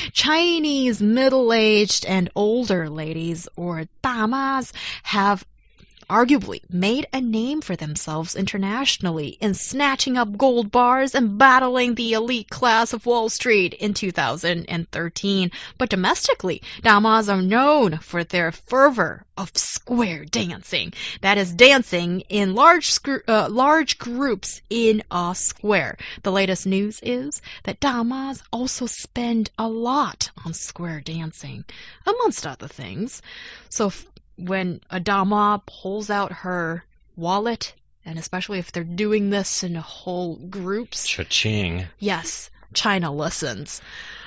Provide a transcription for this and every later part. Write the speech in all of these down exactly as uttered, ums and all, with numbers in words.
Chinese middle-aged and older ladies, or damas, have arguably made a name for themselves internationally in snatching up gold bars and battling the elite class of Wall Street in two thousand thirteen. But domestically, damas are known for their fervor of square dancing. That is, dancing in large uh, large groups in a square. The latest news is that damas also spend a lot on square dancing, amongst other things. So when a dama pulls out her wallet, and especially if they're doing this in whole groups. Cha-ching. Yes, China listens.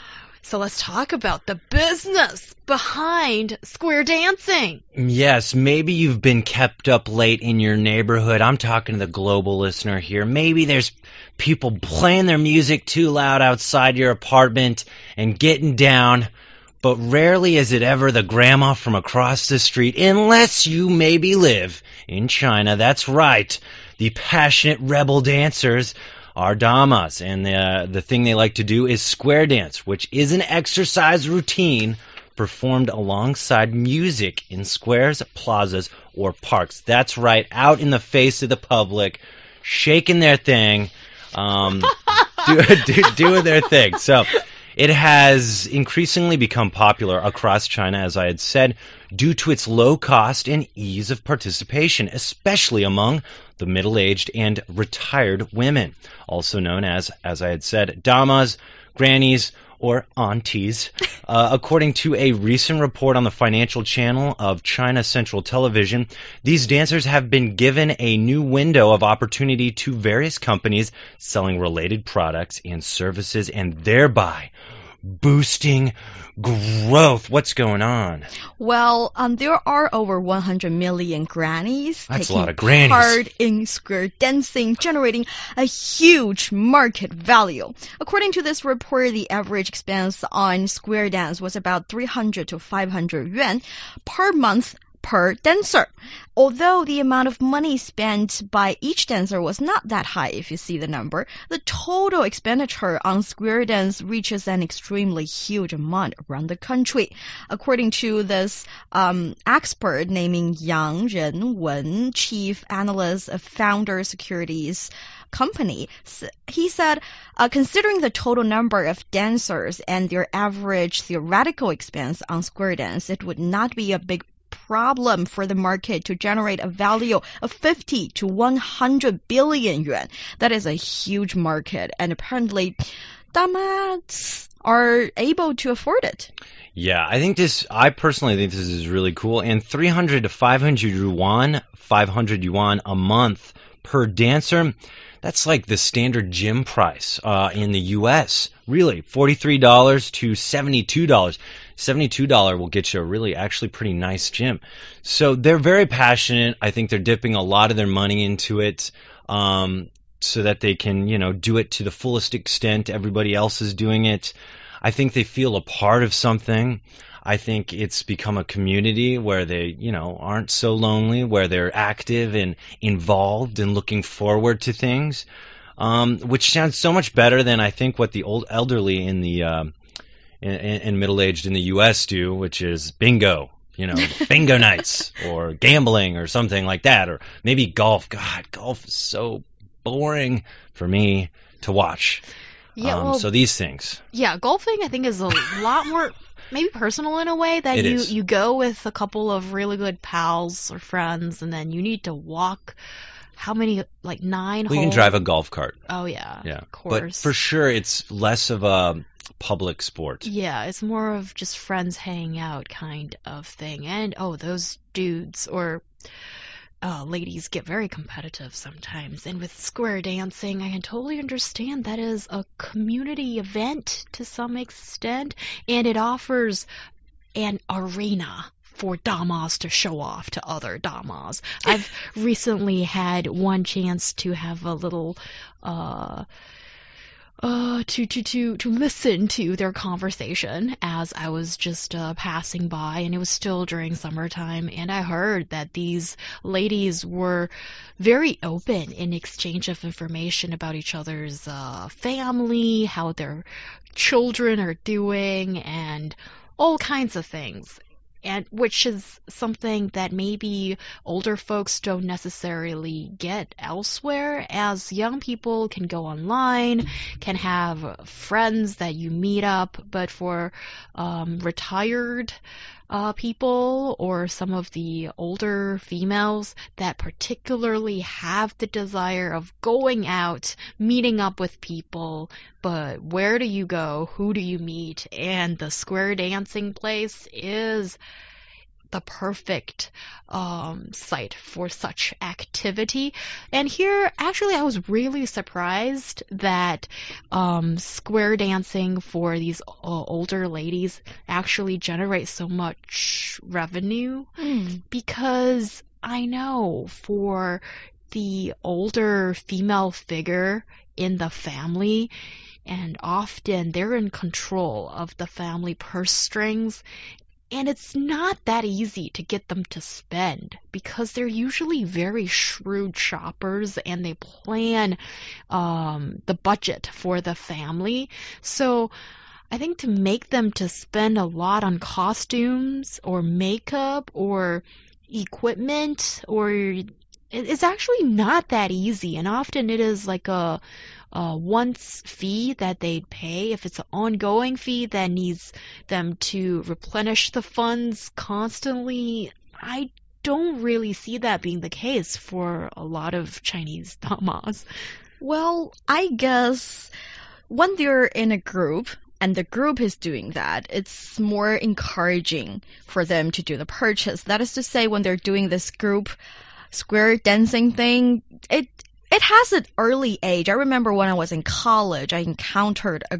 So let's talk about the business behind square dancing. Yes, maybe you've been kept up late in your neighborhood. I'm talking to the global listener here. Maybe there's people playing their music too loud outside your apartment and getting down. But rarely is it ever the grandma from across the street, unless you maybe live in China. That's right. The passionate rebel dancers are damas, and the, the thing they like to do is square dance, which is an exercise routine performed alongside music in squares, plazas, or parks. That's right, out in the face of the public, shaking their thing, um, do, do, doing their thing. So it has increasingly become popular across China, as I had said, due to its low cost and ease of participation, especially among the middle-aged and retired women, also known as, as I had said, damas, grannies, or aunties. Uh, according to a recent report on the Financial Channel of China Central Television, these dancers have been given a new window of opportunity to various companies selling related products and services, and thereby boosting growth. What's going on? Well, um, there are over one hundred million grannies That's taking a lot of grannies. part in square dancing, generating a huge market value. According to this report, the average expense on square dance was about three hundred to five hundred yuan per month per dancer. Although the amount of money spent by each dancer was not that high, if you see the number, the total expenditure on square dance reaches an extremely huge amount around the country. According to this um, expert naming Yang Renwen, chief analyst of Founder Securities company, he said, uh, considering the total number of dancers and their average theoretical expense on square dance, it would not be a big problem for the market to generate a value of fifty to one hundred billion yuan. That is a huge market, and apparently damas are able to afford it. Yeah, I think this, I personally think this is really cool. And three hundred to five hundred yuan, five hundred yuan a month per dancer, that's like the standard gym price uh, in the U S. Really, forty-three dollars to seventy-two dollars. seventy-two dollars will get you a really actually pretty nice gym. So they're very passionate. I think they're dipping a lot of their money into it um, so that they can, you know, do it to the fullest extent everybody else is doing it. I think they feel a part of something. I think it's become a community where they, you know, aren't so lonely, where they're active and involved and looking forward to things, um, which sounds so much better than I think what the old elderly in the uh, in, in middle-aged in the U S do, which is bingo, you know, bingo nights or gambling or something like that, or maybe golf. God, golf is so boring for me to watch. Yeah, um, well, so these things. Yeah, golfing I think is a lot more maybe personal in a way that It you, is. you go with a couple of really good pals or friends, and then you need to walk how many, like nine We holes? can drive a golf cart. Oh, yeah, Yeah, of course. but for sure it's less of a public sport. Yeah, it's more of just friends hanging out kind of thing. And, oh, those dudes or uh, ladies get very competitive sometimes. And with square dancing, I can totally understand that is a community event to some extent. And it offers an arena for damas to show off to other damas. I've recently had one chance to have a little... Uh, uh, to to to to listen to their conversation as I was just uh, passing by, and it was still during summertime, and I heard that these ladies were very open in exchange of information about each other's uh, family, how their children are doing, and all kinds of things. And which is something that maybe older folks don't necessarily get elsewhere, as young people can go online, can have friends that you meet up, but for um, retired uh, people or some of the older females that particularly have the desire of going out, meeting up with people, but where do you go? Who do you meet? And the square dancing place is the perfect um, site for such activity. And here, actually, I was really surprised that um, square dancing for these uh, older ladies actually generates so much revenue, Mm. because I know for the older female figure in the family, and often they're in control of the family purse strings, and it's not that easy to get them to spend because they're usually very shrewd shoppers and they plan um, the budget for the family. So I think to make them to spend a lot on costumes or makeup or equipment, or it- it's actually not that easy, and often it is like a uh, once fee that they'd pay. If it's an ongoing fee that needs them to replenish the funds constantly, I don't really see that being the case for a lot of Chinese damas. Well, I guess when they're in a group and the group is doing that, it's more encouraging for them to do the purchase. That is to say, when they're doing this group square dancing thing, it it has an early age. I remember when I was in college, I encountered a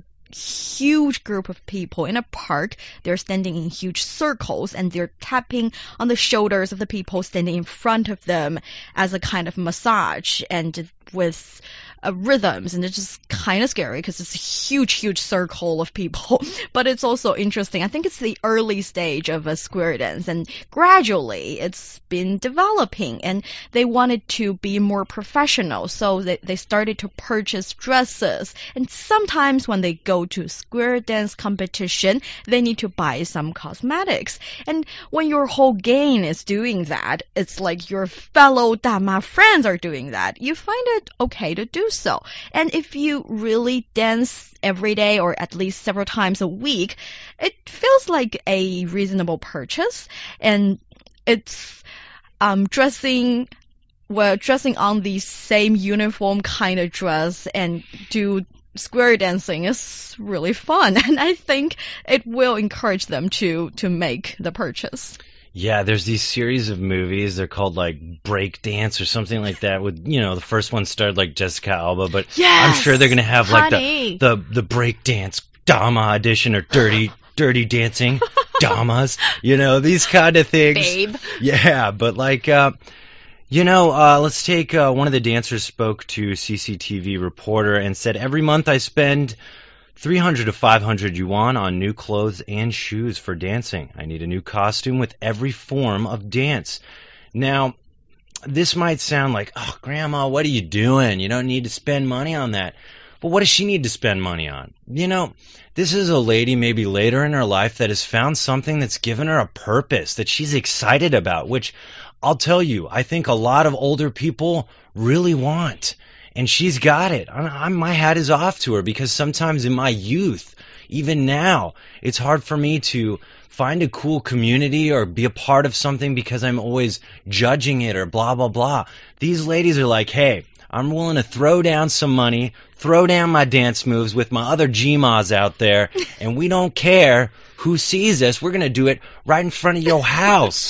huge group of people in a park. They're standing in huge circles and they're tapping on the shoulders of the people standing in front of them as a kind of massage, and with uh, rhythms, and it's just kind of scary because it's a huge, huge circle of people. But it's also interesting. I think it's the early stage of a square dance, and gradually it's been developing, and they wanted to be more professional, so they, they started to purchase dresses. And sometimes when they go to square dance competition, they need to buy some cosmetics. And when your whole gang is doing that, it's like your fellow dama friends are doing that, you find it okay to do so. And if you really dance every day or at least several times a week, it feels like a reasonable purchase. And it's um, dressing well, dressing on the same uniform kind of dress and do square dancing is really fun, and I think it will encourage them to to make the purchase. Yeah, there's these series of movies. They're called like Break Dance or something like that. With you know, the first one starred like Jessica Alba, but Yes, I'm sure they're gonna have like honey. the the the Break Dance Dama edition or Dirty Dirty Dancing Damas. You know, these kind of things. Babe. Yeah, but like, uh, you know, uh, let's take uh, one of the dancers spoke to C C T V reporter and said, every month I spend three hundred to five hundred yuan on new clothes and shoes for dancing. I need a new costume with every form of dance. Now, this might sound like, oh, Grandma, what are you doing? You don't need to spend money on that. But what does she need to spend money on? You know, this is a lady maybe later in her life that has found something that's given her a purpose that she's excited about, which I'll tell you, I think a lot of older people really want. And she's got it. I'm, I'm, my hat is off to her, because sometimes in my youth, even now, it's hard for me to find a cool community or be a part of something because I'm always judging it or blah, blah, blah. These ladies are like, hey, I'm willing to throw down some money, throw down my dance moves with my other G M As out there, and we don't care who sees us. We're going to do it right in front of your house.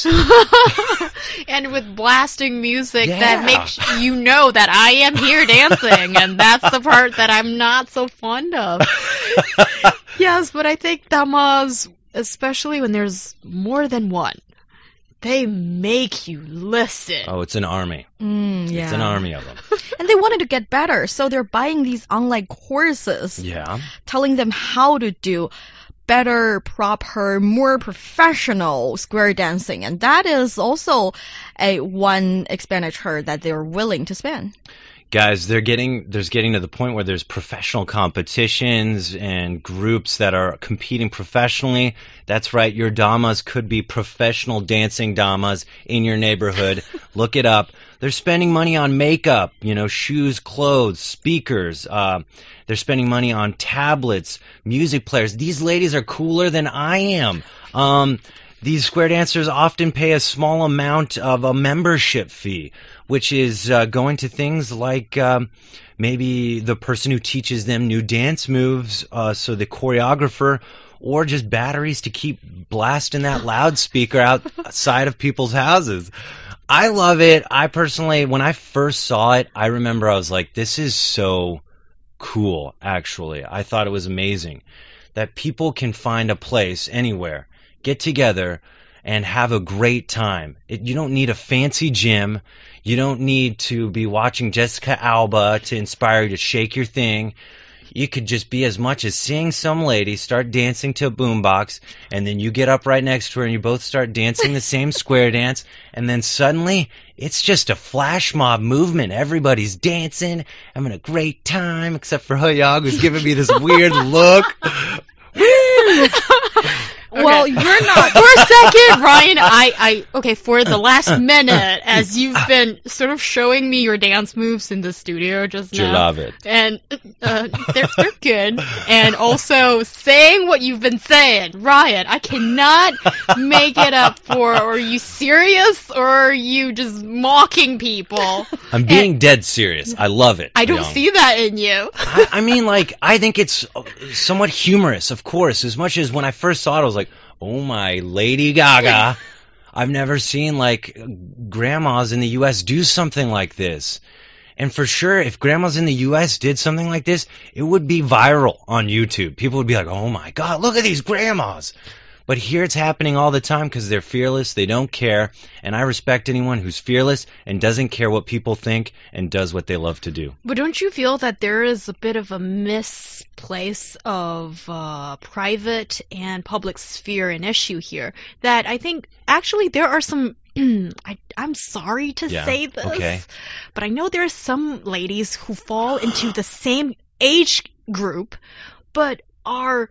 And with blasting music Yeah. that makes you know that I am here dancing, and that's the part that I'm not so fond of. Yes, but I think damas, especially when there's more than one, they make you listen. Oh, it's an army. Mm, yeah. It's an army of them. And they wanted to get better, so they're buying these online courses. Yeah. Telling them how to do better, proper, more professional square dancing. And that is also a one expenditure that they're willing to spend. Guys, they're getting there's getting to the point where there's professional competitions and groups that are competing professionally. That's right, your damas could be professional dancing damas in your neighborhood. Look it up. They're spending money on makeup, you know, shoes, clothes, speakers. Uh, they're spending money on tablets, music players. These ladies are cooler than I am. Um, these square dancers often pay a small amount of a membership fee, which is uh, going to things like um, maybe the person who teaches them new dance moves, uh, so the choreographer, or just batteries to keep blasting that loudspeaker outside of people's houses. I love it. I personally, when I first saw it, I remember I was like, this is so cool, actually. I thought it was amazing that people can find a place anywhere, get together, and have a great time. It, you don't need a fancy gym. You don't need to be watching Jessica Alba to inspire you to shake your thing. You could just be as much as seeing some lady start dancing to a boombox, and then you get up right next to her and you both start dancing the same square dance, and then suddenly it's just a flash mob movement. Everybody's dancing, having a great time, except for Huyang, who's giving me this weird look. Okay. Well, you're not. For a second, Ryan, I, I, okay, for the last minute, as you've been sort of showing me your dance moves in the studio just now. You love it. And uh, they're, they're good. And also saying what you've been saying. Ryan, I cannot make it up for, are you serious or are you just mocking people? I'm being and dead serious. I love it. I don't Huyang. see that in you. I, I mean, like, I think it's somewhat humorous, of course, as much as when I first saw it, I was like, oh my Lady Gaga. I've never seen, like, grandmas in the U S do something like this. And for sure, if grandmas in the U S did something like this, it would be viral on YouTube. People would be like, oh my God, look at these grandmas. But here it's happening all the time because they're fearless, they don't care, and I respect anyone who's fearless and doesn't care what people think and does what they love to do. But don't you feel that there is a bit of a misplace of uh, private and public sphere an issue here? That I think actually there are some, I, I'm sorry to Yeah, say this, okay. but I know there are some ladies who fall into the same age group, but are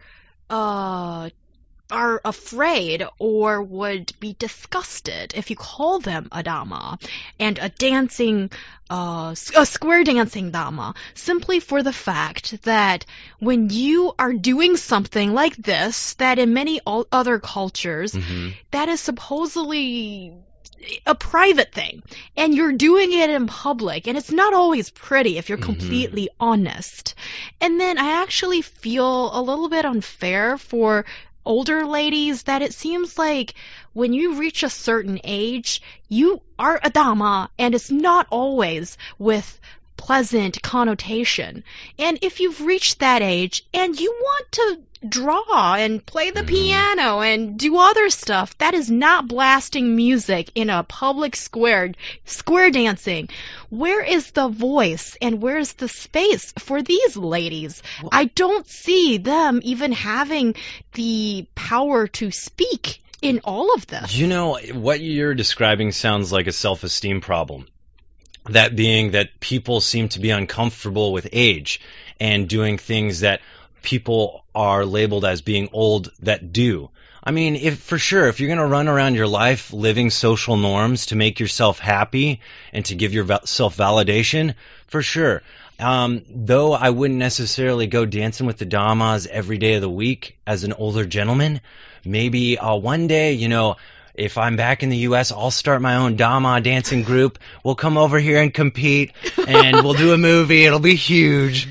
uh. are afraid or would be disgusted if you call them a dama and a dancing, uh, a square dancing dama, simply for the fact that when you are doing something like this, that in many other cultures, Mm-hmm. that is supposedly a private thing, and you're doing it in public, and it's not always pretty if you're Mm-hmm. completely honest. And then I actually feel a little bit unfair for older ladies that it seems like when you reach a certain age, you are a dama, and it's not always with pleasant connotation. And if you've reached that age and you want to draw and play the Mhm. piano and do other stuff, that is not blasting music in a public square, square dancing. Where is the voice and where's the space for these ladies? Well- I don't see them even having the power to speak in all of this. You know, what you're describing sounds like a self-esteem problem. That being that people seem to be uncomfortable with age and doing things that people are labeled as being old that do. I mean, if for sure, if you're going to run around your life living social norms to make yourself happy and to give yourself validation, for sure. Um, though I wouldn't necessarily go dancing with the damas every day of the week as an older gentleman. Maybe uh, one day, you know, if I'm back in the U S, I'll start my own dama dancing group. We'll come over here and compete, and we'll do a movie. It'll be huge.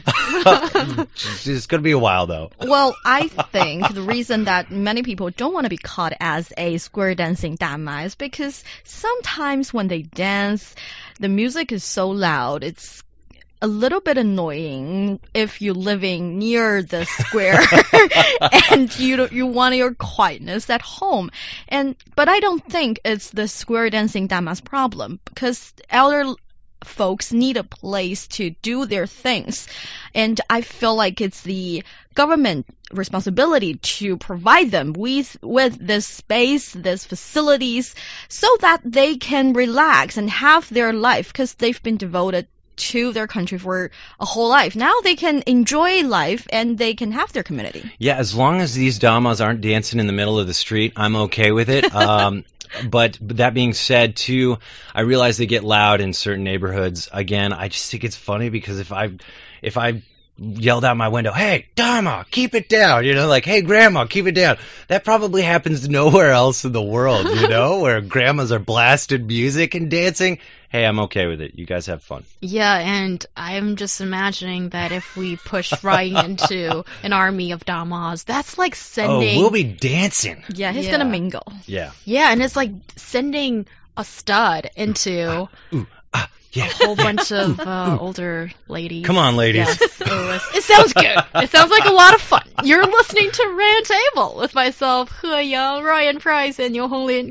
It's going to be a while, though. Well, I think the reason that many people don't want to be caught as a square dancing dama is because sometimes when they dance, the music is so loud, it's a little bit annoying if you're living near the square and you don't- you want your quietness at home. And but I don't think it's the square dancing damas problem, because elder folks need a place to do their things, and I feel like it's the government responsibility to provide them with with this space, this facilities, so that they can relax and have their life, because they've been devoted to their country for a whole life. Now they can enjoy life and they can have their community. Yeah, as long as these damas aren't dancing in the middle of the street, I'm okay with it. Um, but that being said, too, I realize they get loud in certain neighborhoods. Again, I just think it's funny because if I, if I yelled out my window, "Hey, dama, keep it down," you know, like, "Hey, grandma, keep it down," that probably happens nowhere else in the world, you know, where grandmas are blasting music and dancing. Hey, I'm okay with it. You guys have fun. Yeah, and I'm just imagining that if we push right into an army of damas, that's like sending... Oh, we'll be dancing. Yeah, he's Yeah. gonna mingle. Yeah. Yeah, and it's like sending a stud into Ooh, ah, yeah. a whole bunch of uh, older ladies. Come on, ladies. Yes, it, was, it sounds good. It sounds like a lot of fun. You're listening to Round Table with myself, He Yang, Ryan Price, and Yo Hong Lin.